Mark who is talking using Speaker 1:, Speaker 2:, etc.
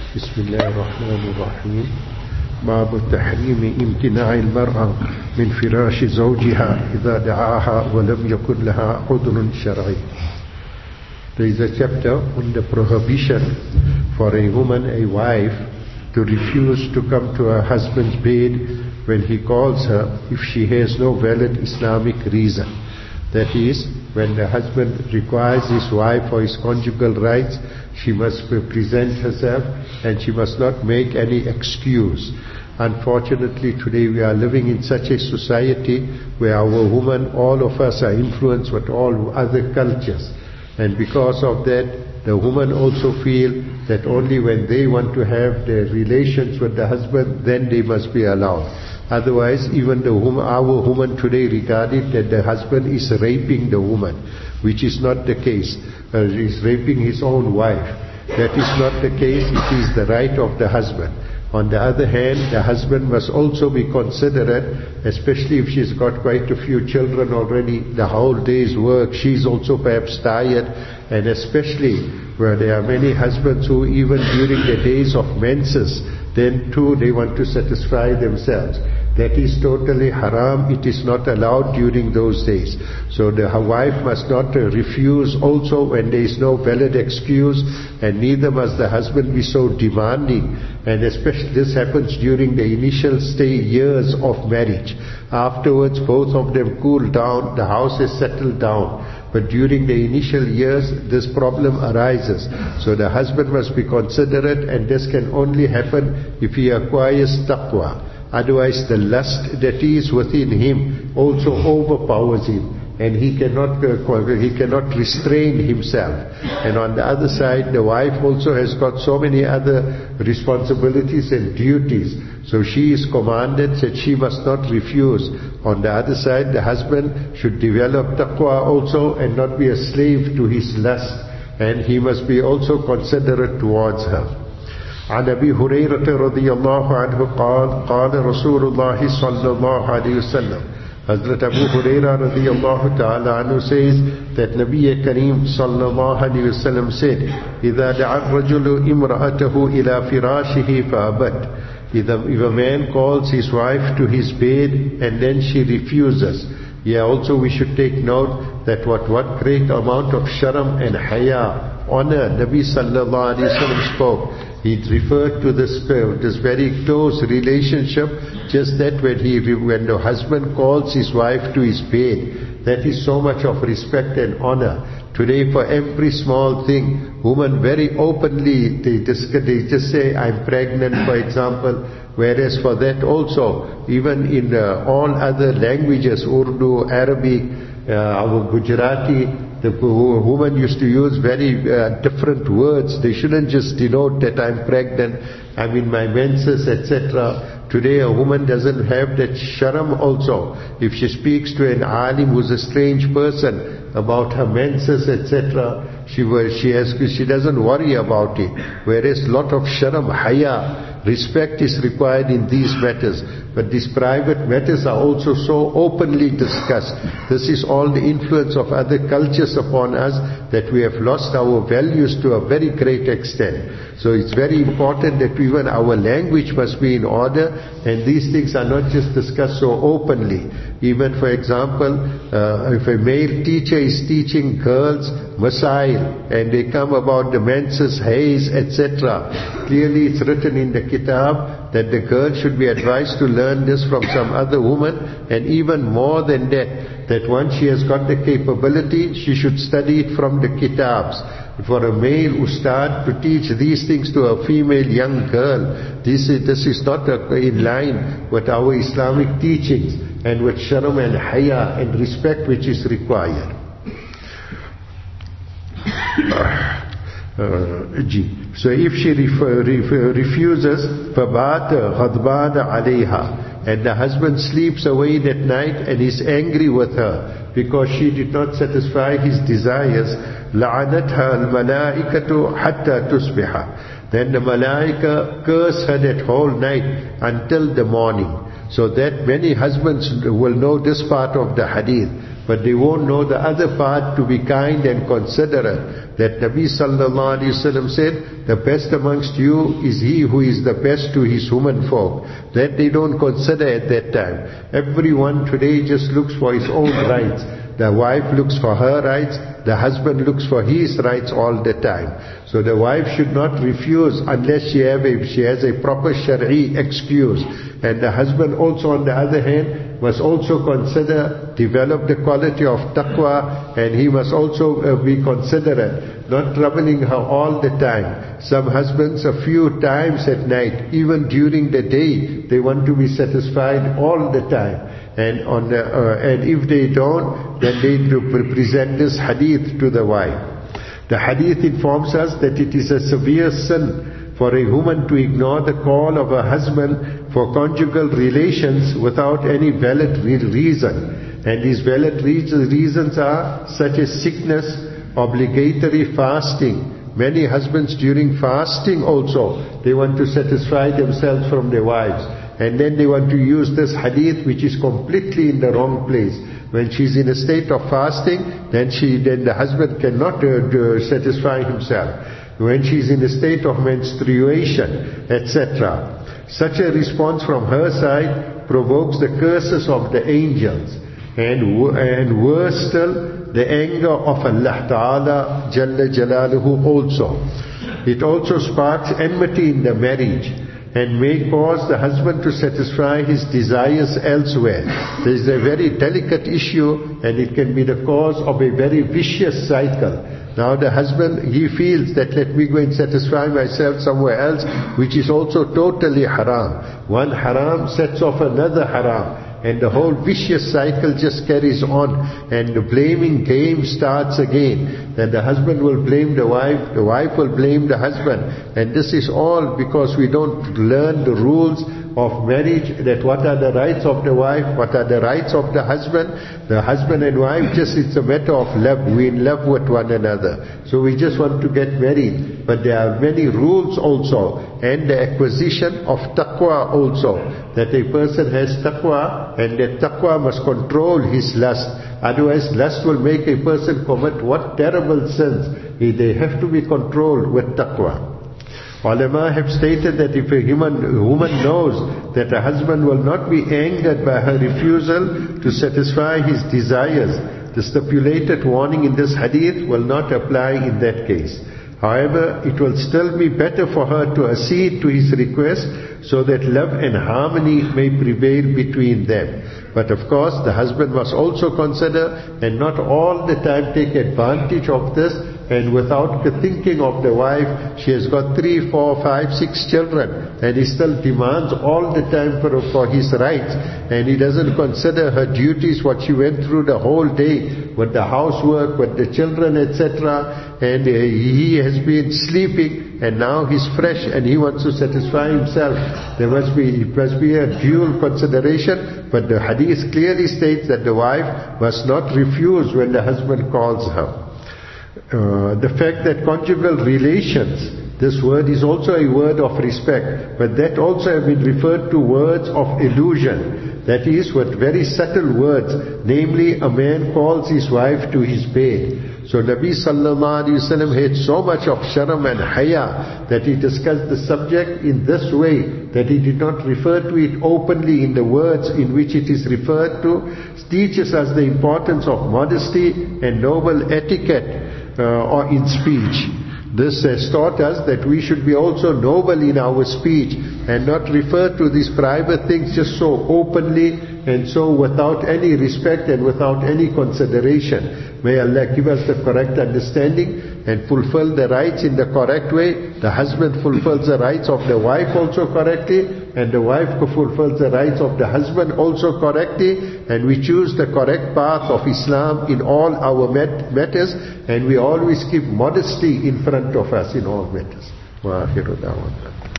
Speaker 1: بسم الله الرحمن الرحيم. باب تحريم امتناع المرأة من فراش زوجها إذا دعاها ولم يكن لها عذر شرعي. There is a chapter on the prohibition for a woman, a wife, to refuse to come to her husband's bed when he calls her if she has no valid Islamic reason. That is, when the husband requires his wife for his conjugal rights, she must present herself and she must not make any excuse. Unfortunately, today we are living in such a society where our women, all of us are influenced with all other cultures. And because of that, the women also feel that only when they want to have their relations with the husband, then they must be allowed. Otherwise, even our woman today regard it that the husband is raping the woman, which is not the case. He is raping his own wife. That is not the case. It is the right of the husband. On the other hand, the husband must also be considerate, especially if she's got quite a few children already, the whole day's work, she's also perhaps tired, and especially where there are many husbands who even during the days of menses, then too they want to satisfy themselves. That is totally haram. It is not allowed during those days. So the wife must not refuse also when there is no valid excuse, and neither must the husband be so demanding. And especially this happens during the initial years of marriage. Afterwards both of them cool down, the house is settled down. But during the initial years, this problem arises. So the husband must be considerate, and this can only happen if he acquires taqwa. Otherwise the lust that is within him also overpowers him, and he cannot restrain himself. And on the other side, the wife also has got so many other responsibilities and duties. So she is commanded that she must not refuse. On the other side, the husband should develop taqwa also and not be a slave to his lust, and he must be also considerate towards her. عن أبي هريرة رضي الله عنه قال رسول الله صلى الله عليه وسلم. Hazrat Abu Hurairah radiyallahu ta'ala anhu says that Nabi Kareem sallallahu alayhi wa sallam said, إِذَا دَعَ الرَّجُلُ إِمْرَأَتَهُ إِلَى فِرَاشِهِ فَأَبَتْ. If a man calls his wife to his bed and then she refuses. Yeah, also we should take note that what great amount of sharam and haya, honor, Nabi sallallahu alayhi wa sallam spoke. He referred to this very close relationship, just that when the husband calls his wife to his bed, that is so much of respect and honor. Today for every small thing, women very openly, they just say, I'm pregnant, for example. Whereas for that also, even in all other languages, Urdu, Arabic, our Gujarati, the woman used to use very different words. They shouldn't just denote that I'm pregnant, I'm in my menses, etc. Today a woman doesn't have that sharam also. If she speaks to an alim who's a strange person about her menses, etc., she doesn't worry about it. Whereas lot of sharam, haya, respect is required in these matters. But these private matters are also so openly discussed. This is all the influence of other cultures upon us, that we have lost our values to a very great extent. So it's very important that even our language must be in order, and these things are not just discussed so openly. Even for example, if a male teacher is teaching girls masail, and they come about the menses, haze, etc. Clearly it's written in the kitab that the girl should be advised to learn this from some other woman, and even more than that once she has got the capability, she should study it from the kitabs. For a male ustad to teach these things to a female young girl, this is not in line with our Islamic teachings and with sharam and haya and respect which is required. So if she refuses, فَبَاتَ غَضْبَانَ عَلَيْهَا, and the husband sleeps away that night and is angry with her because she did not satisfy his desires, لَعَنَتْهَا الْمَلَائِكَةُ حَتَّى تُصْبِحَ. Then the malaika curse her that whole night until the morning. So that many husbands will know this part of the hadith, but they won't know the other part, to be kind and considerate. That Nabi sallallahu alaihi wasallam said, the best amongst you is he who is the best to his women folk. That they don't consider at that time. Everyone today just looks for his own rights. The wife looks for her rights, the husband looks for his rights all the time. So the wife should not refuse unless she has a proper Shari'i excuse. And the husband also, on the other hand, must also develop the quality of taqwa, and he must also be considerate, not troubling her all the time. Some husbands, a few times at night, even during the day, they want to be satisfied all the time. And if they don't, then they present this hadith to the wife. The hadith informs us that it is a severe sin for a woman to ignore the call of her husband for conjugal relations without any valid reason. And these valid reasons are such as sickness, obligatory fasting. Many husbands during fasting also, they want to satisfy themselves from their wives. And then they want to use this hadith, which is completely in the wrong place. When she's in a state of fasting, then the husband cannot satisfy himself. When she's in a state of menstruation, etc. Such a response from her side provokes the curses of the angels, and worse still, the anger of Allah Ta'ala Jalla Jalaluhu also. It also sparks enmity in the marriage, and may cause the husband to satisfy his desires elsewhere. There is a very delicate issue, and it can be the cause of a very vicious cycle. Now the husband, he feels that let me go and satisfy myself somewhere else, which is also totally haram. One haram sets off another haram, and the whole vicious cycle just carries on, and the blaming game starts again. Then the husband will blame the wife will blame the husband, and this is all because we don't learn the rules of marriage, that what are the rights of the wife, what are the rights of the husband. The husband and wife, just it's a matter of love. We're in love with one another, so we just want to get married. But there are many rules also, and the acquisition of taqwa also, that a person has taqwa, and that taqwa must control his lust. Otherwise lust will make a person commit what terrible sins. They have to be controlled with taqwa. Ulama have stated that if a woman knows that a husband will not be angered by her refusal to satisfy his desires, the stipulated warning in this hadith will not apply in that case. However, it will still be better for her to accede to his request, so that love and harmony may prevail between them. But of course, the husband must also consider, and not all the time take advantage of this, and without thinking of the wife, she has got 3, 4, 5, 6 children, and he still demands all the time for his rights, and he doesn't consider her duties, what she went through the whole day, with the housework, with the children, etc. And he has been sleeping, and now he's fresh, and he wants to satisfy himself. It must be a dual consideration, but the hadith clearly states that the wife must not refuse when the husband calls her. The fact that conjugal relations, this word is also a word of respect, but that also have been referred to words of illusion. That is, with very subtle words, namely a man calls his wife to his bed. So Nabi sallallahu alaihi wasallam had so much of sharam and haya that he discussed the subject in this way, that he did not refer to it openly in the words in which it is referred to. Teaches us the importance of modesty and noble etiquette or in speech. This has taught us that we should be also noble in our speech and not refer to these private things just so openly and so without any respect and without any consideration. May Allah give us the correct understanding and fulfill the rights in the correct way. The husband fulfills the rights of the wife also correctly, and the wife fulfills the rights of the husband also correctly, and we choose the correct path of Islam in all our matters, and we always keep modesty in front of us in all matters. Wa akhiru da'wana.